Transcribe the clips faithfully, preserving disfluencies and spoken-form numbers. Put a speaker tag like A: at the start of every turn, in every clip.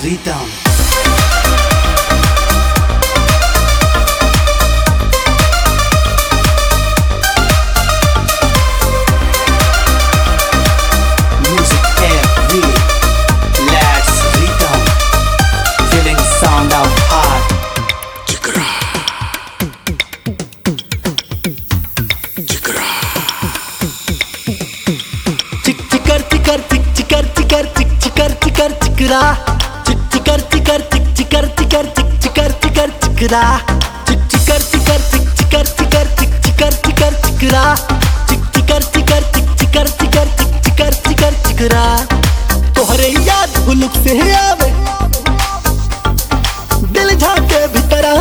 A: rhythm. Music heavy, let's rhythm. Feeling sound of heart. Chikra, chikra. Chik chikar chikar chik chikar chikar chik chikar chikar chikra. Chik chikar chikar chik chikar chikar chik chikar chikar chikra. Chik chikar chikar chik chikar chikar chik chikar chikar chikra. Chik chikar chikar chik chikar chikar chik chikar chikar chikra. तोहरे याद हुलुक से आवे दिल झाके भीतरा.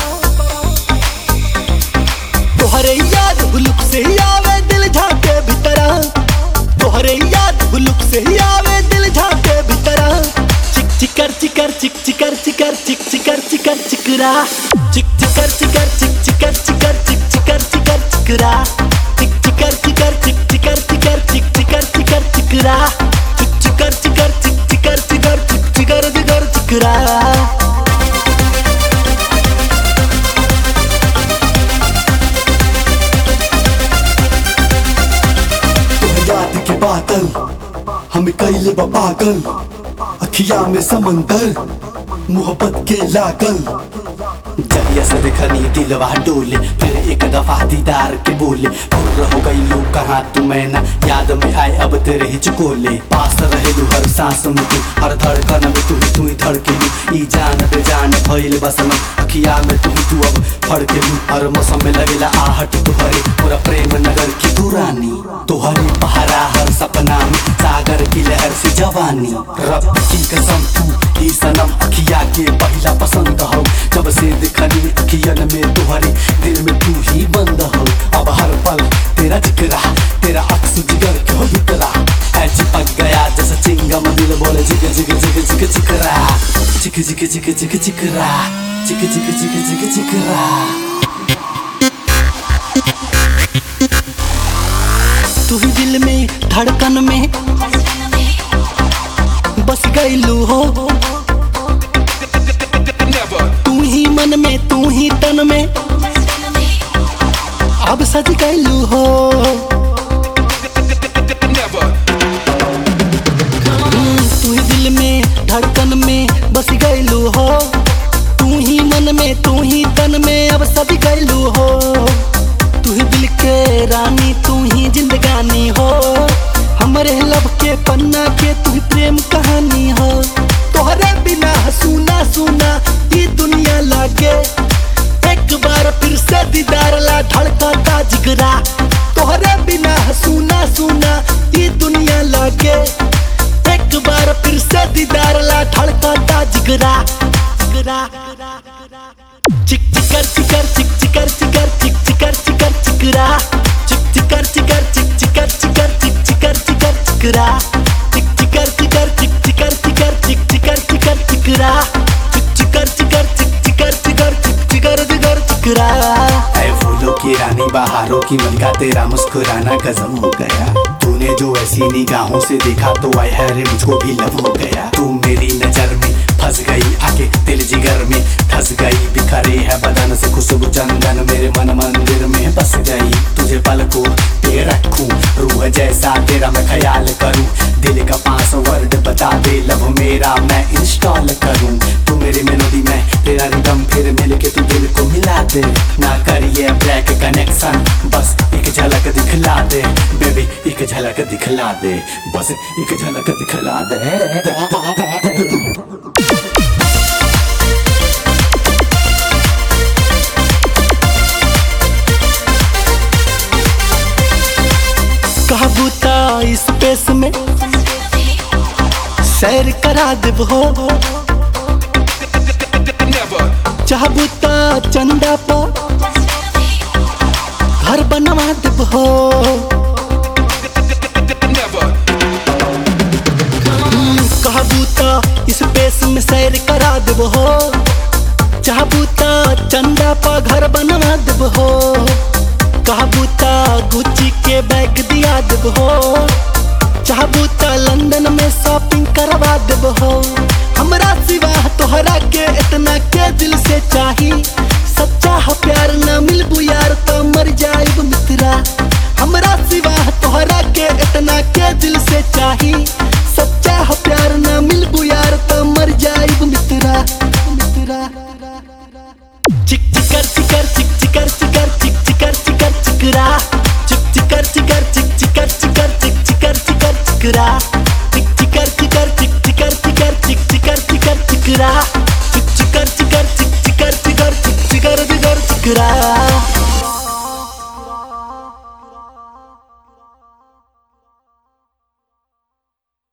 A: तोहरे याद हुलुक से आवे दिल झाके भीतरा. तोहरे याद हुलुक से आवे दिल झाके भीतरा. चिक चिकर चिकर चिक चिकर चिकर चिक चिकर चिकर चिकरा. चिक चिकर चिकर चिक चिकर चिकर चिक चिकर चिकर चिकरा. चिक चिकर चिकर चिक चिकर चिकर चिक चिकर चिकर चिकरा. चिक चिकर चिकर चिक चिकर चिकर चिक चिकर चिकर चिकरा. याद के बादल हमें कैले बा पागल. अखिया में समंदर मोहब्बत के लागल. जलिया से देखनी दिलवा डोले फिर एक दफा दीदार के बोले. भूल हो गई लू कहाँ तू मैना याद में आए अब तेरे ही चुकोले. पास रहे लू हर सांस में तू हर धड़कन में तू ही तू ही धड़केलू. ई जान बेजान भइल बसम अखिया में तू ही तू अब फड़केलू. हर मौसम में लगेला आहट तुहरे पूरा प्रेम नगर की दुरानी. तुहरे पहरा हर सपना में सागर की लहर से जवानी. रब की कसम तू ही सनम अखिया के पहला पसंद हो. जब से दिखनी अखियन में तुहरे दिल में तू ही बंद हो. अब हर पल तेरा जिक्र तेरा अक्स जिगर क्यों भीतरा. है चिपक गया जैसा चिंगम दिल बोले जिग जिग जिग जिग जिकरा. जिग जिग जिग जिग जिकरा. जिग जिग जिग जिग जिकरा. तू ही दिल में धड़कन में बस गईलू हो. तू ही मन में तू ही तन में अब सज गईलू हो. तू ही दिल में धड़कन में बस गईलू हो. तू ही मन में तू ही तन में अब सज गईलू हो. तू ही दिल के रानी तू ही जिंदगानी हो. हमारे लब के पन्ना के तू ही प्रेम कहानी हो. तोहरे बिना सुना सुना ये दुनिया लागे. एक बार फिर से दीदार ला धड़काता जिगरा. तोहरे बिना सुना सुना ये दुनिया लागे. एक बार फिर से दीदार ला धड़काता जिगरा. जिगरा चिक चिकर चिकर चिक चिकर चिकर चिक चिकर चिकर चिकरा. चिक चिकर चिकर चिक चिकर चिकर चिक चिकर चिकर चिकरा. चिक चिकर चिकर चिक चिकर चिकर चिक चिकर चिकर चिकरा. चिक चिकर चिकर चिक चिकर चिकर चिक चिकर चिकर चिकरा. ऐ फूलों की रानी बहारों की मलिका तेरा मुस्कुराना गजब हो गया. तूने जो ऐसी निगाहों से देखा तो आए है मुझको भी लब हो गया. तू मेरी नजर में फंस गई आके दिल जिगर में धस गई. बिखरे है बदन से खुशबू चंदन मेरे मन मंदिर में बस गई. तुझे पलकों पे रखूं रूह जैसा तेरा मैं ख्याल करूं. दिल का पासवर्ड बता दे लब मेरा मैं इंस्टॉल करूं. तू मेरी मेलोडी में तेरा रिदम फिर मिल के तू दिल को मिला दे. ना करिए ब्रेक कनेक्शन बस एक झलक दिखला दे. बेबी एक झलक दिखला दे. बस एक झलक दिखला दे. कहबूता स्पेस में सैर करा देब हो. चाहबूता चंदा पर घर बनवा देब हो. कहबूता स्पेस में सैर करा देब हो. चाहबूता चंदा पर घर बनवा देब हो. कहबूता गुच्ची के बैग दिया देब हो. चाहबूता लंदन में शॉपिंग करवा देब हो. हमरा सिवा तोहरा के इतना के दिल से चाही। सच्चा हो प्यार ना मिलबू यार तो मर जाइब मित्रा। हमरा सिवा तोहरा के इतना के दिल से चाही। सच्चा हो प्यार ना मिलबू यार तो मर जाइब मित्रा मित्रा। चिक चिकर चिकर चिक चिकर चिकर चिक चिकर चिकर चिकरा। चिक चिकर चिकर चिक चिकर चिकर चिक चिकर चिकर चिकरा।